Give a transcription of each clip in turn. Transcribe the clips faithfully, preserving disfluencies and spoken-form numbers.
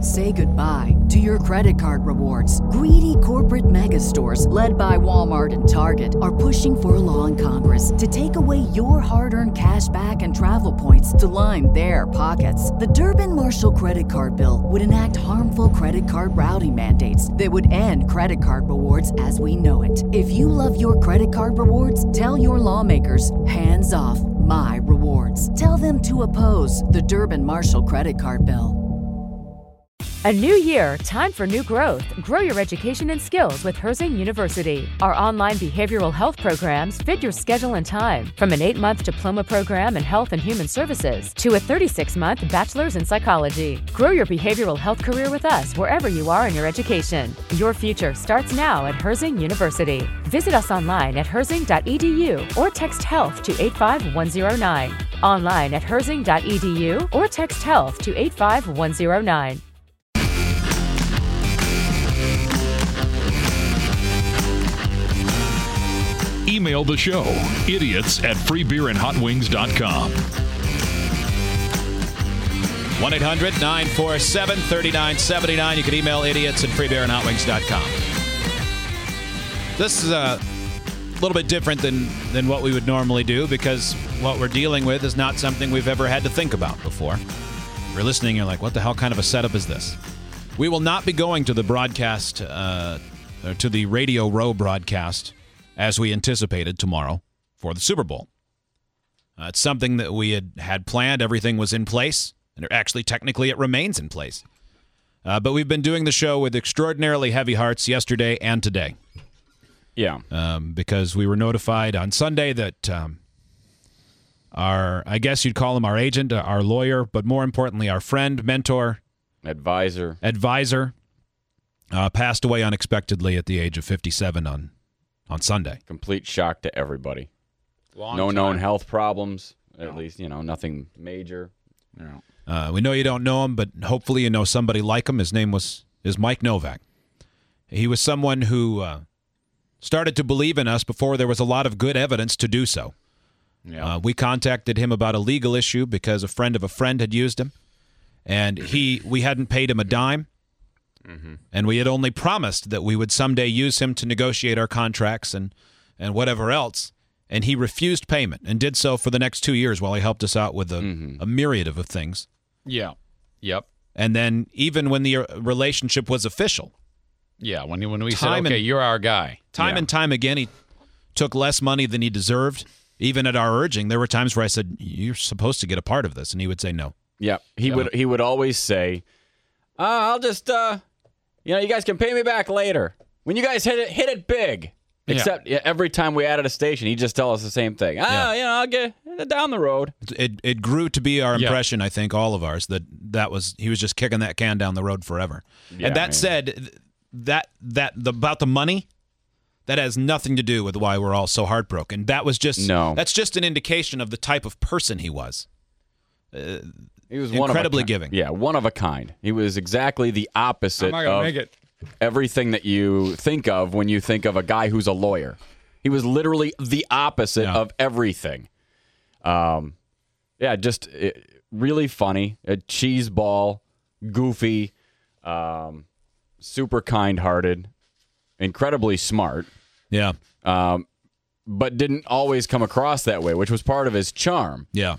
Say goodbye to your credit card rewards. Greedy corporate mega stores, led by Walmart and Target, are pushing for a law in Congress to take away your hard-earned cash back and travel points to line their pockets. The Durbin-Marshall credit card bill would enact harmful credit card routing mandates that would end credit card rewards as we know it. If you love your credit card rewards, tell your lawmakers, hands off my rewards. Tell them to oppose the Durbin-Marshall credit card bill. A new year, time for new growth. Grow your education and skills with Herzing University. Our online behavioral health programs fit your schedule and time. From an eight-month diploma program in health and human services to a thirty-six month bachelor's in psychology. Grow your behavioral health career with us wherever you are in your education. Your future starts now at Herzing University. Visit us online at herzing dot e d u or text health to eight five one zero nine. Online at herzing dot e d u or text health to eight five one zero nine. Email the show, idiots at free beer and hot wings dot com. one eight hundred nine four seven three nine seven nine. You can email idiots at free beer and hot wings dot com. This is a little bit different than, than what we would normally do because what we're dealing with is not something we've ever had to think about before. If you're listening, you're like, what the hell kind of a setup is this? We will not be going to the broadcast, uh, or to the Radio Row broadcast as we anticipated tomorrow for the Super Bowl. Uh, it's something that we had, had planned. Everything was in place. And actually, technically, it remains in place. Uh, but we've been doing the show with extraordinarily heavy hearts yesterday and today. Yeah. Um, because we were notified on Sunday that um, our, I guess you'd call him our agent, our lawyer, but more importantly, our friend, mentor, advisor, advisor, uh, passed away unexpectedly at the age of fifty-seven on on Sunday. Complete shock to everybody. Long no time. known health problems, at No. least, you know, nothing major. No. Uh, we know you don't know him, but hopefully you know somebody like him. His name was is Mike Novak. He was someone who uh, started to believe in us before there was a lot of good evidence to do so. Yeah. Uh, we contacted him about a legal issue because a friend of a friend had used him, and he we hadn't paid him a dime. Mm-hmm. And we had only promised that we would someday use him to negotiate our contracts and, and whatever else. And he refused payment and did so for the next two years while he helped us out with a, mm-hmm. a myriad of things. Yeah. Yep. And then even when the relationship was official. Yeah, when, when we said, Time okay, and- you're our guy. Time Yeah. and time again, he took less money than he deserved. Even at our urging, there were times where I said, you're supposed to get a part of this. And he would say no. Yeah, he Yeah. would he would always say, uh, I'll just, uh, you know, you guys can pay me back later. When you guys hit it, hit it big. Yeah. Except yeah, every time we added a station, he'd just tell us the same thing. Ah, Yeah. you know, I'll get it down the road. It it grew to be our Yeah. impression, I think, all of ours, that that was he was just kicking that can down the road forever. Yeah, and that man. said, th- that that the, about the money, that has nothing to do with why we're all so heartbroken. That was just No. That's just an indication of the type of person he was. Uh, He was incredibly one of a ki- giving. Yeah, one of a kind. He was exactly the opposite I'm not going of to make it. everything that you think of when you think of a guy who's a lawyer. He was literally the opposite Yeah. of everything. Um, yeah, just it, really funny, a cheese ball, goofy, um, super kind-hearted, incredibly smart, Yeah, um, but didn't always come across that way, which was part of his charm. yeah,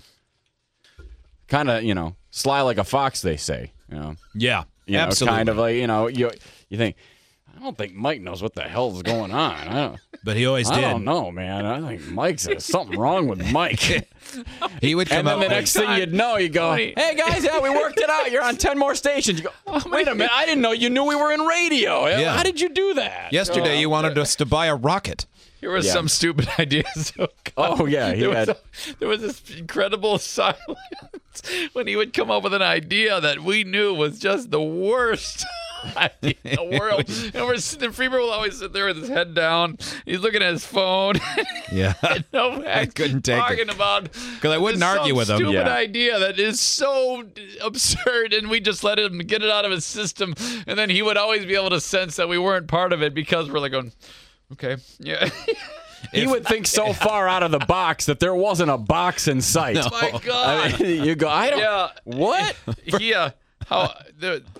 Kind of, you know, sly like a fox, they say. You know, yeah. you know, Absolutely. kind of like, you know, you you think, I don't think Mike knows what the hell's going on. I don't, But he always I did. don't know, man. I think Mike's there's something wrong with Mike. He would come And then up the with- next thing you'd know, you go, Wait. hey, guys, yeah, we worked it out. You're on ten more stations. You go, wait a minute. I didn't know you knew we were in radio. Yeah. How did you do that? Yesterday, Oh, you wanted us to buy a rocket. Here was Yeah. some stupid idea. So Oh, yeah. He there, had, was a, there was this incredible silence when he would come up with an idea that we knew was just the worst idea in the world. And we're sitting, Freeber will always sit there with his head down. He's looking at his phone. Yeah. And Novak couldn't take talking it. about Because I wouldn't this argue some with him. Stupid Yeah. idea that is so absurd, and we just let him get it out of his system, and then he would always be able to sense that we weren't part of it because we're like going, okay, yeah. he would think so far out of the box that there wasn't a box in sight. My God. I mean, you go, I don't. Yeah. What? Yeah. How the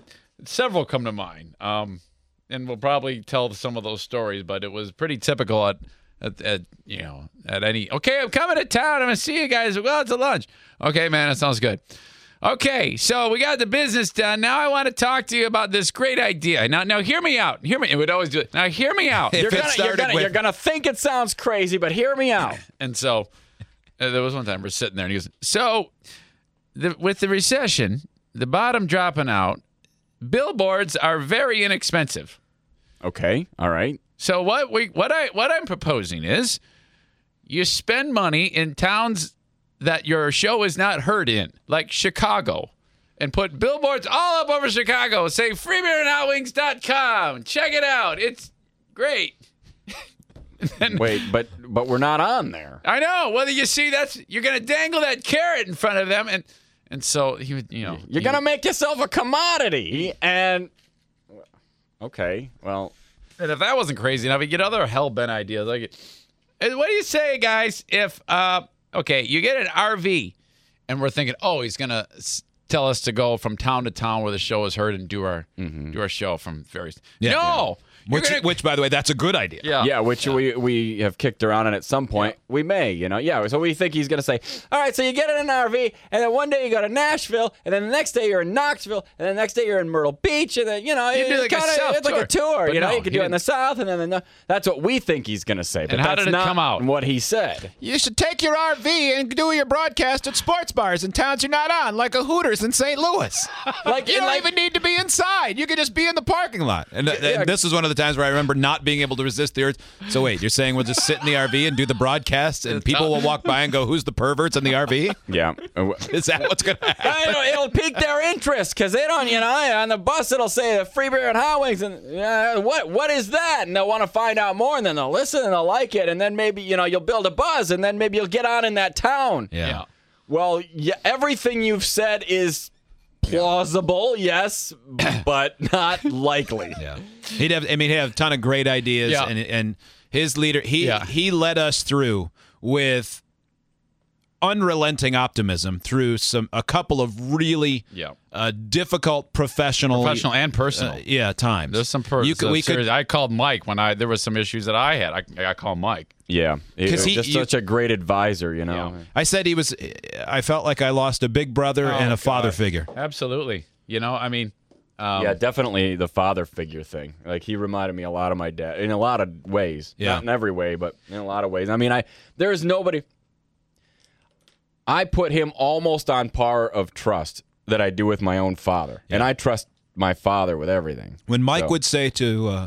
several come to mind. Um, and we'll probably tell some of those stories, but it was pretty typical at, at, at you know, at any, okay, I'm coming to town. I'm going to see you guys. Well, it's a lunch. Okay, man, that sounds good. Okay, so we got the business done. Now I want to talk to you about this great idea. Now, now hear me out. Hear me. It would always do it. Now, hear me out. You're If it gonna, you're, started gonna, with- you're gonna think it sounds crazy, but hear me out. And so uh, there was one time we're sitting there, and he goes, so the, with the recession, the bottom dropping out, billboards are very inexpensive. Okay, all right. So what we what I what I'm proposing is you spend money in towns that your show is not heard in, like Chicago, and put billboards all up over Chicago. Say free beer and hot wings dot com. Check it out. It's great. then, Wait, but but we're not on there. I know. Well, you see, that's you're gonna dangle that carrot in front of them, and and so he would, you know, You're he- gonna make yourself a commodity, and okay, well, And if that wasn't crazy enough, you get other hell bent ideas. Like, and what do you say, guys? If uh, okay, you get an R V, and we're thinking, oh, he's gonna s- tell us to go from town to town where the show is heard and do our do our show from various. Yeah. no, You're Which, gonna- which, by the way, that's a good idea. yeah, yeah, which we we have kicked around, and at some point we may, you know, yeah. So we think he's gonna say, all right, so you get in an R V, and then one day you go to Nashville, and then the next day you're in Knoxville, and then the next day you're in Myrtle Beach, and then you know, You do it's like a kinda, South it's like a tour. tour, But you know, no, you could he do it in the didn't. South, and then the, that's what we think he's gonna say, but And how that's did it not come out? what he said. You should take your R V and do your broadcast at sports bars in towns you're not on, like a Hooters in Saint Louis. Like You don't like, even need to be inside. You could just be in the parking lot. And, and Yeah. this was one of the times where I remember not being able to resist the urge. So wait, you're saying we'll just sit in the R V and do the broadcast, and people will walk by and go, "Who's the perverts in the R V?" yeah. Is that what's going to happen? I know, it'll pique their interest because they don't, you know, on the bus it'll say the free beer and hot wings, and uh, what what is that? And they'll want to find out more, and then they'll listen and they'll like it, and then maybe you know you'll build a buzz, and then maybe you'll get on in that town. yeah. Well, yeah, everything you've said is plausible, yes, but not likely. Yeah, he'd have. I mean, he'd have a ton of great ideas, Yeah. and and his leader, he Yeah. he led us through with unrelenting optimism through some a couple of really Yeah. uh, difficult professional, Professional and personal. uh, yeah, times. There's some per- You could, we serious- could. I called Mike when I there was some issues that I had. I, I called Mike. Yeah, it 'Cause was he- just you- such a great advisor, you know. I said he was. I felt like I lost a big brother and Oh, a father God. figure. Absolutely. You know, I mean, um, Yeah, definitely the father figure thing. Like he reminded me a lot of my dad in a lot of ways. Yeah. Not in every way, but in a lot of ways. I mean, I there's nobody. I put him almost on par of trust that I do with my own father, and I trust my father with everything. When Mike So- would say to uh,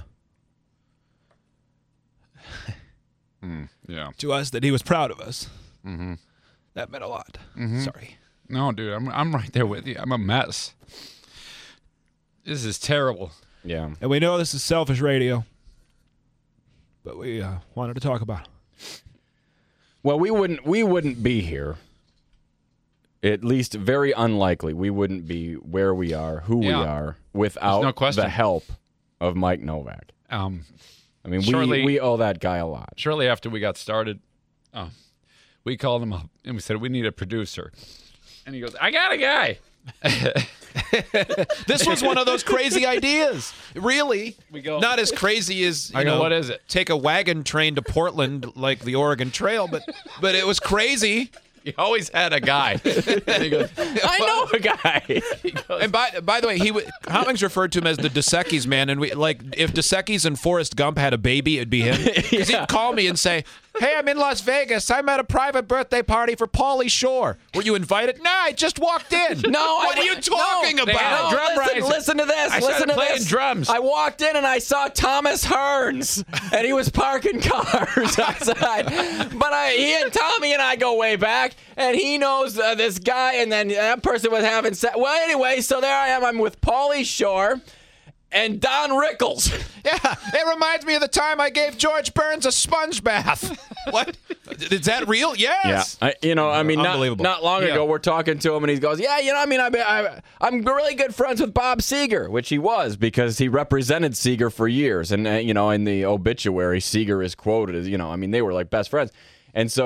yeah. to us that he was proud of us, that meant a lot. Sorry. No, dude, I'm I'm right there with you. I'm a mess. This is terrible. Yeah, And we know this is selfish radio, but we uh, wanted to talk about it. well, we wouldn't we wouldn't be here. At least very unlikely we wouldn't be where we are, who we Yeah. are, without no question. the help of Mike Novak. Um, I mean, Shortly- we we owe that guy a lot. shortly after we got started, uh, we called him up and we said we need a producer, and he goes, "I got a guy." This was one of those crazy ideas. Really, We go- not as crazy as you I go, know. "What is it?" Take a wagon train to Portland like the Oregon Trail, but but it was crazy. He always had a guy. And he goes, I know a guy. And by by the way, he w- Hoppings referred to him as the DeSecchi's man, and we like if DeSecchi's and Forrest Gump had a baby, it'd be him. Because he'd call me and say, "Hey, I'm in Las Vegas. I'm at a private birthday party for Pauly Shore. Were you invited?" "No, I just walked in." No, what I, are you talking no, They had about? a drum no, listen, riser. listen to this. I listen started to playing this. drums. I walked in and I saw Thomas Hearns, and he was parking cars outside. But I, he and Tommy and I go way back, and he knows uh, this guy, and then that person was having sex. Well, anyway, so there I am. I'm with Pauly Shore and Don Rickles. Yeah, it reminds me of the time I gave George Burns a sponge bath. What? Is that real? Yes. I, you know, I mean, not, Unbelievable. not long Yeah. ago, we're talking to him, and he goes, "Yeah, you know, I mean, I, I, I'm really good friends with Bob Seger," which he was because he represented Seger for years, and uh, you know, in the obituary, Seger is quoted as, you know, I mean, they were like best friends, and so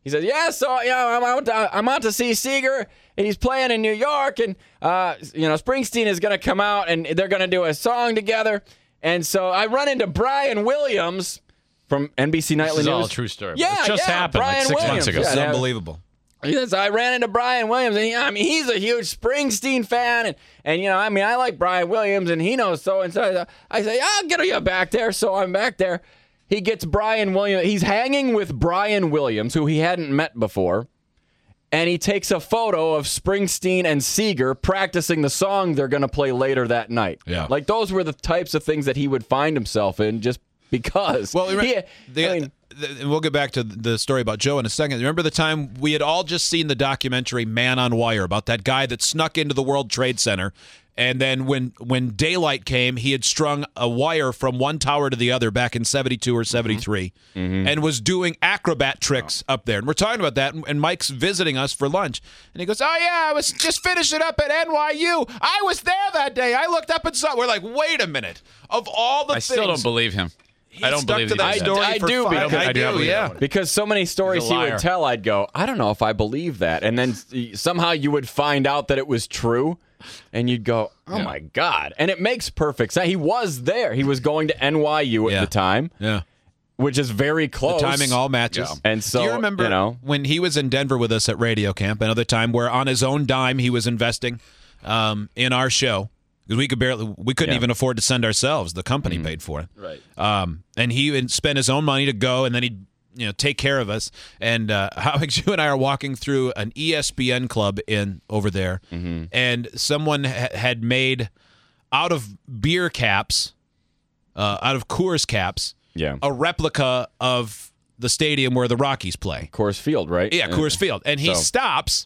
he says, yeah, so yeah, I'm out. To, I'm out to see Seeger, and he's playing in New York, and uh, you know, Springsteen is going to come out, and they're going to do a song together. And so I run into Brian Williams from N B C Nightly This is News. all a true story. Yeah, It just yeah, happened like Brian six Williams. months ago. Yeah, It's yeah. unbelievable. Yes, I ran into Brian Williams, and he, I mean, he's a huge Springsteen fan, and, and you know, I mean, I like Brian Williams, and he knows so and so. I say, I'll get you back there, so I'm back there. He gets Brian Williams. He's hanging with Brian Williams, who he hadn't met before, and he takes a photo of Springsteen and Seeger practicing the song they're going to play later that night. Yeah. Like, those were the types of things that he would find himself in just because. Well, he, the, I mean, the, and we'll get back to the story about Joe in a second. Remember the time we had all just seen the documentary Man on Wire about that guy that snuck into the World Trade Center, and then when when daylight came, he had strung a wire from one tower to the other back in seventy-two or seventy-three, mm-hmm. and was doing acrobat tricks up there. And we're talking about that, and Mike's visiting us for lunch, and he goes, "Oh yeah, I was just finishing up at N Y U. I was there that day. I looked up and saw." We're like, "Wait a minute! Of all the I things, still don't believe him. he I don't stuck believe to he that did that. story I for do, five- because- I do not believe yeah. that one. Because so many stories He's a he would liar. tell, I'd go, I don't know if I believe that. And then somehow you would find out that it was true, and you'd go, oh Yeah. my God. And it makes perfect sense. He was there. He was going to N Y U at Yeah. the time, Yeah. which is very The close. timing all matches. Yeah. And so, do you remember you know, when he was in Denver with us at Radio Camp, another time where on his own dime he was investing um, in our show because we could barely, we couldn't Yeah. even afford to send ourselves. The company paid for it, Right. um, and he would spend his own money to go, and then he'd you know take care of us. And uh, Alex, you and I are walking through an E S P N club in over there, and someone ha- had made out of beer caps, uh, out of Coors caps, yeah. a replica of the stadium where the Rockies play. Coors Field, right? Yeah, Coors Field. And he So- stops,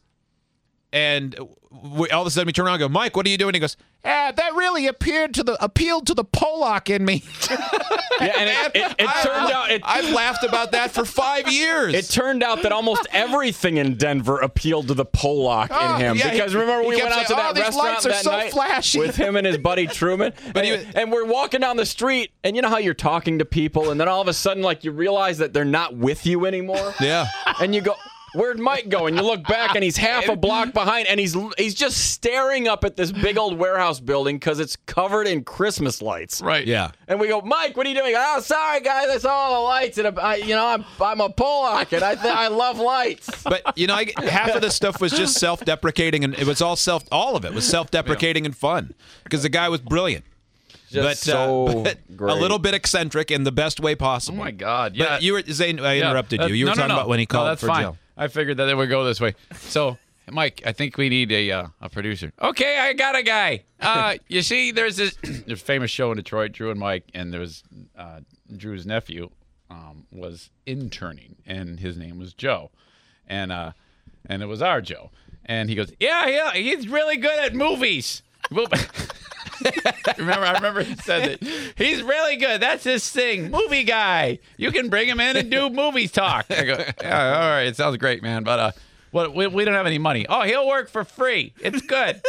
and we, all of a sudden we turn around and go, Mike, what are you doing? He goes, ah, that really appeared to the appealed to the Pollock in me. Yeah, and it, it, it I- turned out it, I've laughed about that for five years. it turned out that almost everything in Denver appealed to the Pollock Oh, in him. yeah, because he- remember he we kept went out to saying, that "Oh, these restaurant lights are that so night flashy." with him and his buddy Truman. But and, he- and we're walking down the street, and you know how you're talking to people, and then all of a sudden, like, you realize that they're not with you anymore. yeah. And you go, where'd Mike go? And you look back, and he's half a block behind, and he's he's just staring up at this big old warehouse building because it's covered in Christmas lights. Right. Yeah. And we go, Mike, what are you doing? Oh, sorry, guys, I saw all the lights, and I, you know, I'm I'm a Pollock, and I th- I love lights. But you know, I, half of this stuff was just self-deprecating, and it was all self. All of it was self-deprecating and fun because the guy was brilliant, Just but, so uh, but a great. little bit eccentric in the best way Oh possible. my God. But Yeah. you were Zane. I Yeah, interrupted that- you. You no, were no, talking no. about when he No, called that's for fine. Joe. I figured that it would go this way. So, Mike, I think we need a uh, a producer. Okay, I got a guy. Uh, you see, there's this there's a famous show in Detroit, Drew and Mike, and there was uh, Drew's nephew um, was interning, and his name was Joe, and uh, and it was our Joe, and he goes, yeah, yeah, he's really good at movies. Remember, I remember he said that he's really good. That's his thing. Movie guy. You can bring him in and do movies talk. I go, yeah, all right. It sounds great, man. But uh, what we, we don't have any money. Oh, he'll work for free. It's good.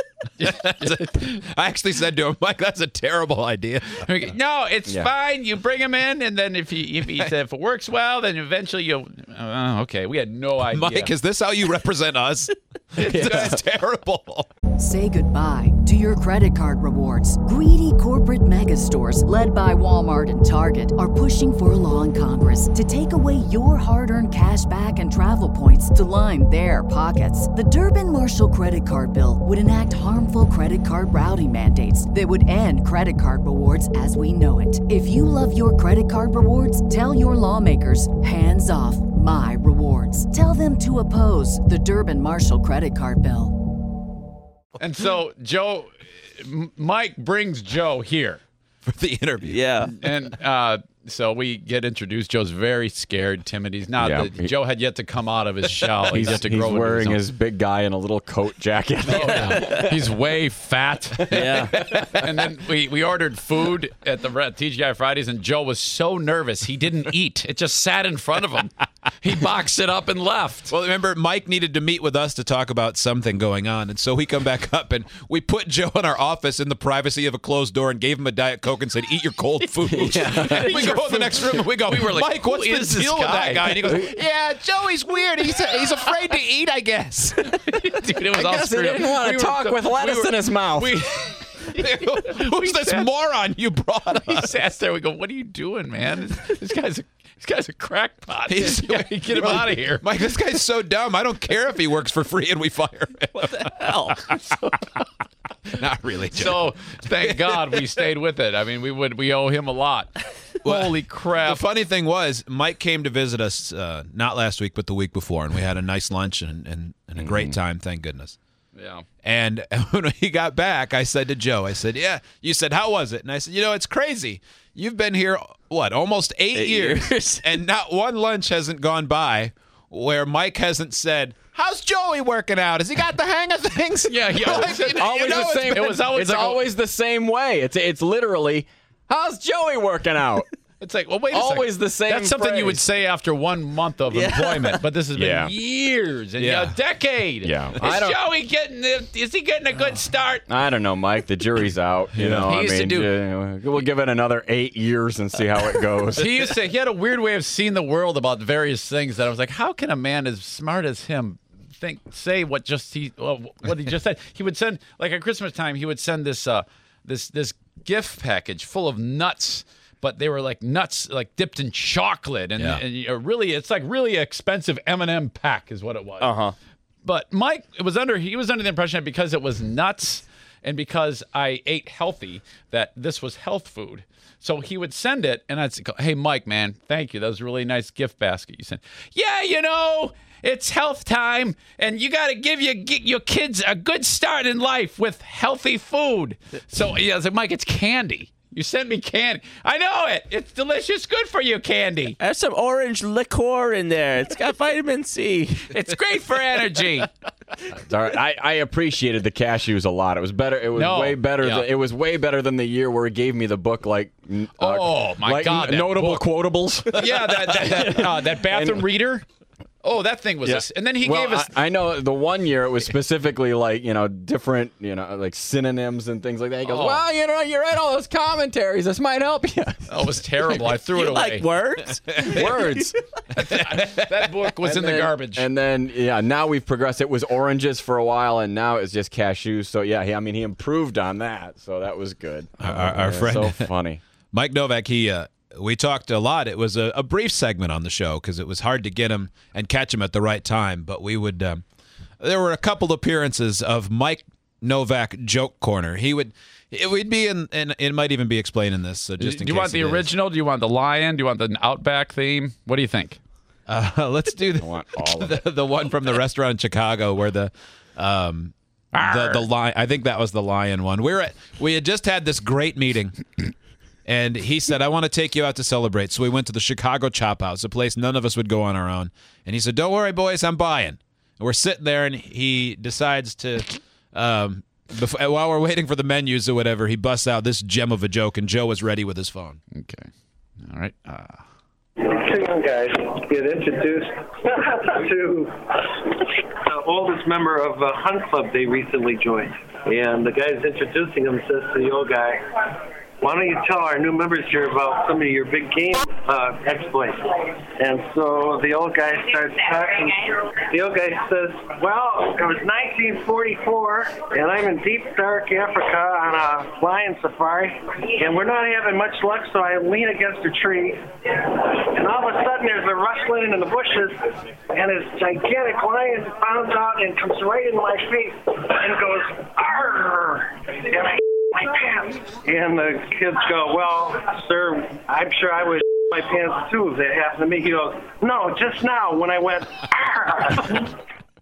I actually said to him, Mike, that's a terrible idea. No, it's Yeah. fine. You bring him in, and then if he if he said if it works well, then eventually you'll. Uh, okay, we had no idea. Mike, is this how you represent us? This is terrible. Say goodbye to your credit card rewards. Greedy corporate mega stores, led by Walmart and Target, are pushing for a law in Congress to take away your hard-earned cash back and travel points to line their pockets. The Durbin-Marshall credit card bill would enact harmful credit card routing mandates that would end credit card rewards as we know it. If you love your credit card rewards, tell your lawmakers, hands off my rewards. Tell them to oppose the Durbin-Marshall credit card bill. And so Joe, M- Mike brings Joe here. For the interview. Yeah. And uh, so we get introduced. Joe's very scared, timid. He's not. Yeah. The, Joe had yet to come out of his shell. He's, He's, yet to he's grow into wearing his, his big guy in a little coat jacket. own- Oh, yeah. He's way fat. Yeah. And then we, we ordered food at the at T G I Fridays, and Joe was so nervous he didn't eat. It just sat in front of him. He boxed it up and left. Well, remember, Mike needed to meet with us to talk about something going on. And so we come back up and we put Joe in our office in the privacy of a closed door and gave him a Diet Coke and said, eat your cold food. We go in the next room and we go, We were like, Mike, who what's the is this deal with guy? that guy? And he goes, yeah, Joey's weird. He's he's afraid to eat, I guess. Dude, it was I all guess he screwed up. didn't want to We were talk so- with lettuce we were- in his mouth. We, Who's this moron you brought he us? sat there. We go, what are you doing, man? This, this guy's a this guy's a crackpot. He's- Get him Mike- out of here. Mike, this guy's so dumb. I don't care if he works for free and we fire him. What the hell? Not really, Joe. So thank God we stayed with it. I mean, we would we owe him a lot. Well, Holy crap! The funny thing was, Mike came to visit us uh, not last week, but the week before, and we had a nice lunch and, and, and a great time, thank goodness. Yeah. And when he got back, I said to Joe, I said, yeah, you said, how was it? And I said, you know, it's crazy. You've been here, what, almost eight, Eight years, years. and not one lunch hasn't gone by where Mike hasn't said, how's Joey working out? Has he got the hang of things? Yeah, yeah. Like, you know, always you know, the it's same. been- it was always it's like a- always the same way. It's it's literally, how's Joey working out? It's like, well, wait a Always second. the same That's something you would phrase. say after one month of employment, but this has been Yeah. years and Yeah. a decade. Yeah. Is I don't- Joey getting? The, is he getting a good start? I don't know, Mike. The jury's out. You know, He I used to mean, do- uh, we'll give it another eight years and see how it goes. He used to. He had a weird way of seeing the world about various things that I was like, how can a man as smart as him think say what just he well, what he just said? He would send like at Christmas time. He would send this uh this this gift package full of nuts. But they were like nuts, like dipped in chocolate, and, Yeah. and you know, really, it's like really expensive M and M pack is what it was. Uh huh. But Mike it was under he was under the impression that because it was nuts and because I ate healthy that this was health food. So he would send it, and I'd say, "Hey, Mike, man, thank you. That was a really nice gift basket you sent." Yeah, you know, it's health time, and you got to give your your kids a good start in life with healthy food. So yeah, I was like, Mike, it's candy. You sent me candy. I know it. It's delicious. Good for you, candy. There's some orange liqueur in there. It's got vitamin C. It's great for energy. It's all right. I, I appreciated the cashews a lot. It was better. It was No. way better. Yeah. Than, it was way better than the year where he gave me the book. Like, n- uh, Oh, my like God, n- that notable book. quotables. Yeah, that that that, uh, that bathroom And- reader. Oh, that thing was. Yeah. This. And then he well, gave us. I, I know the one year it was specifically like you know different you know like synonyms and things like that. He goes, Oh. well, you know, you read all those commentaries. This might help you. Oh, it was terrible. I threw it You away. like words? Words. That book was And in the then- garbage. And then yeah, now we've progressed. It was oranges for a while, and now it's just cashews. So yeah, he, I mean he improved on that. So that was good. Our, our Yeah, friend so funny. Mike Novak, he uh, we talked a lot. It was a, a brief segment on the show because it was hard to get him and catch him at the right time. But we would. Um, there were a couple appearances of Mike Novak joke corner. He would. It would be in, and it might even be explained in this. So just in do you case want the it is. original? Do you want the lion? Do you want the Outback theme? What do you think? Uh, let's do the, I want all of it. the the one from the restaurant in Chicago where the um the the lion. I think that was the lion one. We're at we had just had this great meeting. And he said, I want to take you out to celebrate. So we went to the Chicago Chop House, a place none of us would go on our own. And he said, don't worry, boys, I'm buying. And we're sitting there, and he decides to, um, before, while we're waiting for the menus or whatever, he busts out this gem of a joke, and Joe was ready with his phone. Okay. All right. Uh, Two young guys get introduced to the oldest member of a hunt club they recently joined. And the guy's introducing him says to the old guy, why don't you tell our new members here about some of your big game uh, exploits? And so the old guy starts talking. The old guy says, well, it was nineteen forty-four, and I'm in deep, dark Africa on a lion safari, and we're not having much luck, so I lean against a tree, and all of a sudden there's a rustling in the bushes, and this gigantic lion bounds out and comes right into my face and goes, arr! And I my pants. And the kids go, well, sir, I'm sure I would my pants too if that happened to me. He goes, no, just now when I went, arr!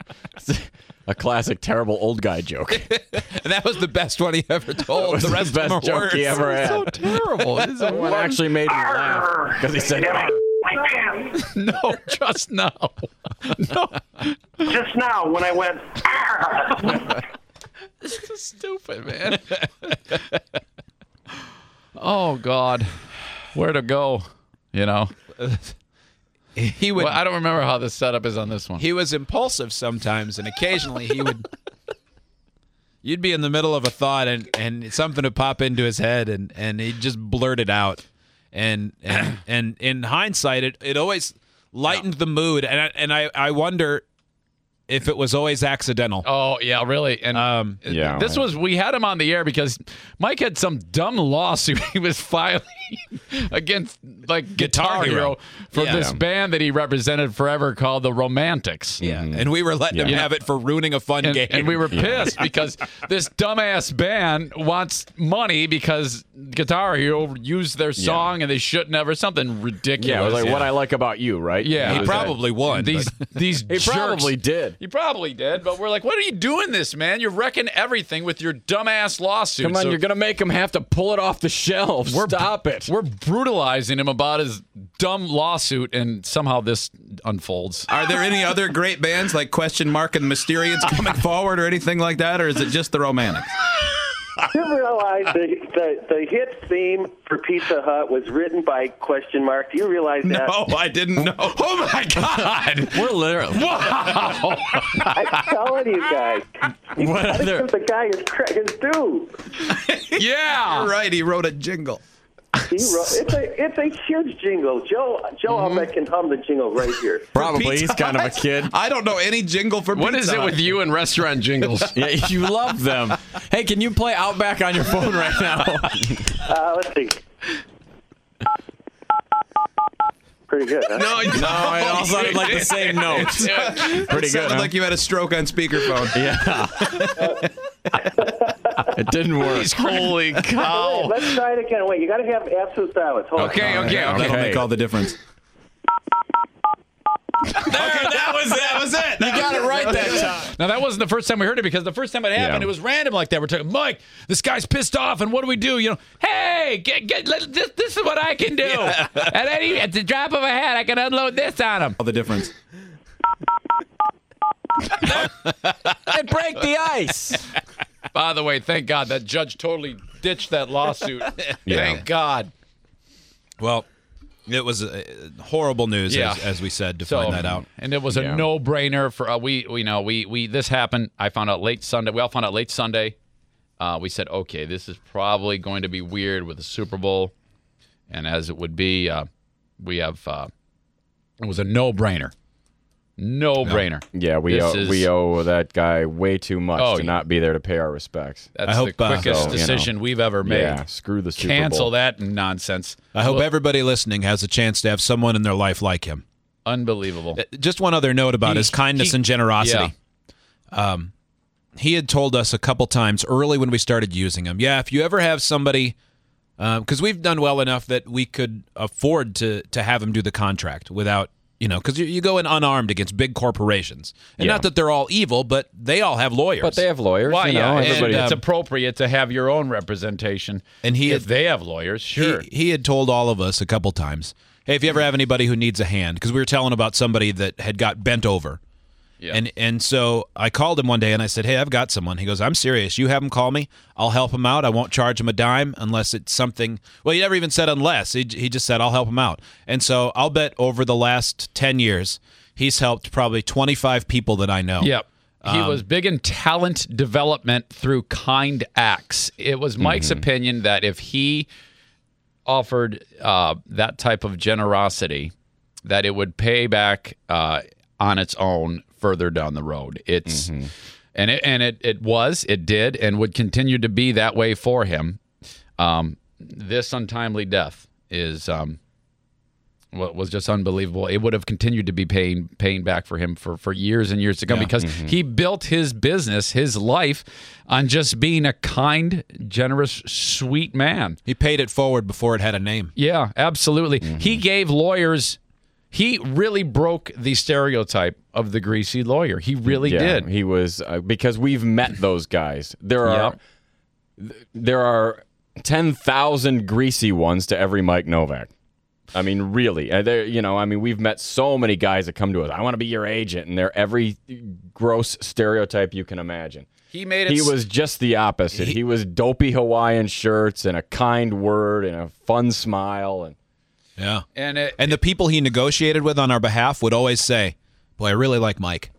A classic terrible old guy joke. And that was the best one he ever told. was The the rest best of them are joke he worse. ever had. so terrible. This is a One actually made me laugh because he said, And I my pants. No, just now. No. Just now when I went, arr! This is stupid, man. Oh, God. Where to go? You know? He would. Well, I don't remember how the setup is on this one. He was impulsive sometimes, and occasionally he would. You'd be in the middle of a thought, and, and something would pop into his head, and, and he'd just blurt it out. And and, and in hindsight, it, it always lightened the mood. And I, and I, I wonder if it was always accidental. Oh, yeah, really. And Um, Yeah, this right. was, we had him on the air because Mike had some dumb lawsuit he was filing against, like, Guitar, Guitar Hero. Hero for Yeah. this band that he represented forever called the Romantics. Yeah, and we were letting him Yeah. have it for ruining a fun And, game. and we were pissed because this dumbass band wants money because Guitar Hero used their song and they shouldn't have, or something ridiculous. Yeah, it was like what I like about you, right? Yeah. he was that- probably won. These but- these He jerks. probably did. He probably did, but we're like, what are you doing this, man? You're wrecking everything with your dumbass lawsuit. Come on, So you're gonna make him have to pull it off the shelves. Stop it. We're brutalizing him about his dumb lawsuit, and somehow this unfolds. Are there any other great bands like Question Mark and Mysterians coming forward or anything like that, or is it just the Romantics? Do you realize the, the the hit theme for Pizza Hut was written by Question Mark? Do you realize that? No, I didn't know. Oh my God! We're literally. Wow! I'm telling you guys. You What gotta other- give the guy his, cre- his due. Yeah. You're right, he wrote a jingle. He wrote, it's a it's a huge jingle. Joe Joe Mm-hmm. Albeck can hum the jingle right here. Probably. Pizza He's kind of a Hut? kid. I don't know any jingle for What Pizza is it Hut. with you and restaurant jingles? Yeah, you love them. Hey, can you play Outback on your phone right now? Uh, let's see. Pretty good, huh? No, you- No, it all sounded like the same notes. Pretty it good, sounded huh? like you had a stroke on speakerphone. Yeah. It didn't work. Holy Wait, cow! let's try it again. Wait, you got to have absolute silence. Hold Okay, on. okay, That'll okay. make all the difference. There, that was it. That was it. You got it right that time. Now that wasn't the first time we heard it because the first time it happened, Yeah. it was random like that. We're talking, Mike, this guy's pissed off, and what do we do? You know, hey, get, get, let, this, this is what I can do. At any, at the drop of a hat, I can unload this on him. All the difference. And break the ice. By the way, thank God that judge totally ditched that lawsuit. Thank God. well, it was uh, horrible news, Yeah. as, as we said, to So, find that out. and it was a Yeah. no-brainer for uh, we. We know we we this happened. I found out late Sunday. We all found out late Sunday. Uh, we said, okay, this is probably going to be weird with the Super Bowl, and as it would be, uh, we have. Uh, it was a no-brainer. No-brainer. Yeah, we This owe, is- we owe that guy way too much Oh, to yeah. not be there to pay our respects. That's I hope, the uh, quickest so, you know. decision we've ever made. Yeah, screw the Super Cancel Bowl. that nonsense. I hope Well, everybody listening has a chance to have someone in their life like him. Unbelievable. Uh, Just one other note about He- his kindness he- and generosity. Um, he had told us a couple times early when we started using him, yeah, if you ever have somebody, because we've done well enough that we could afford to to have him do the contract without, you know, because you, you go in unarmed against big corporations. And Yeah. not that they're all evil, but they all have lawyers. But they have lawyers. Why, you know, yeah, and everybody. it's um, appropriate to have your own representation. And he if had- they have lawyers, sure. He, he had told all of us a couple times, hey, if you ever have anybody who needs a hand, because we were telling about somebody that had got bent over. Yeah. And and so I called him one day and I said, hey, I've got someone. He goes, I'm serious. You have him call me. I'll help him out. I won't charge him a dime unless it's something. Well, he never even said unless. He, he just said, I'll help him out. And so I'll bet over the last ten years, he's helped probably twenty-five people that I know. Yep. He Um, was big in talent development through kind acts. It was Mike's Mm-hmm. opinion that if he offered uh, that type of generosity, that it would pay back uh, on its own further down the road. It's Mm-hmm. and it and it it was, it did, and would continue to be that way for him. Um, this untimely death is um, what was just unbelievable. It would have continued to be paying paying back for him for, for years and years to come because he built his business, his life, on just being a kind, generous, sweet man. He paid it forward before it had a name. Yeah, absolutely. He gave lawyers. He really broke the stereotype of the greasy lawyer. He really yeah, did. He was uh, because we've met those guys. There are there are ten thousand greasy ones to every Mike Novak. I mean, really. Uh, there, you know, I mean, we've met so many guys that come to us. I want to be your agent, and they're every gross stereotype you can imagine. He made it. He s- was just the opposite. He, was dopey Hawaiian shirts and a kind word and a fun smile and. Yeah. and it, And the people he negotiated with on our behalf would always say, boy, I really like Mike.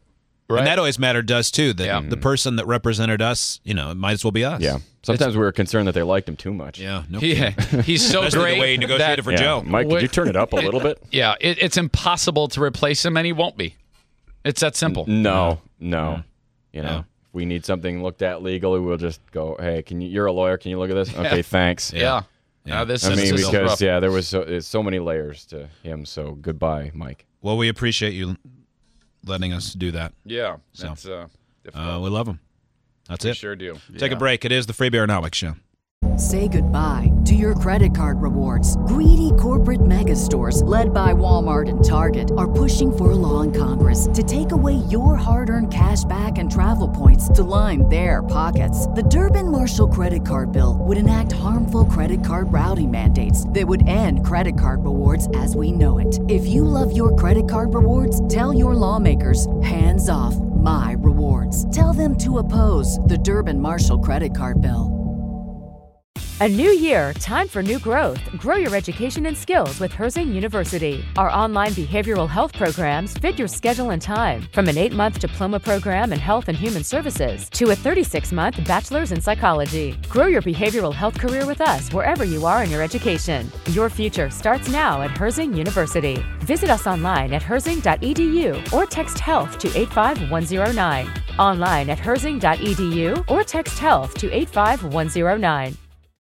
Right. And that always mattered to us, too. That Yeah. the person that represented us, you know, it might as well be us. Yeah. Sometimes we were concerned that they liked him too much. Yeah. No Yeah, he's so Especially great. the way he negotiated that- for Yeah. Joe. Mike, did you turn it up a little bit? Yeah, it, it's impossible to replace him, and he won't be. It's that simple. No, no. You know, Yeah. if we need something looked at legally, we'll just go, hey, can you, you're a lawyer. Can you look at this? Okay, thanks. Yeah. Yeah. Uh, this I is mean, this is because, rough. yeah, there was so, there's so many layers to him. So goodbye, Mike. Well, we appreciate you letting us do that. Yeah, So, that's uh, difficult. Uh, we love him. That's We it. sure do. Take Yeah. a break. It is the Free Beer and Hot Wings Show. Say goodbye to your credit card rewards. Greedy corporate mega stores, led by Walmart and Target, are pushing for a law in Congress to take away your hard-earned cash back and travel points to line their pockets. The Durbin-Marshall credit card bill would enact harmful credit card routing mandates that would end credit card rewards as we know it. If you love your credit card rewards, tell your lawmakers, hands off my rewards. Tell them to oppose the Durbin-Marshall credit card bill. A new year, time for new growth. Grow your education and skills with Herzing University. Our online behavioral health programs fit your schedule and time. From an eight-month diploma program in health and human services to a thirty-six month bachelor's in psychology. Grow your behavioral health career with us wherever you are in your education. Your future starts now at Herzing University. Visit us online at herzing dot e d u or text health to eight five one zero nine. Online at herzing dot e d u or text health to eight five one zero nine.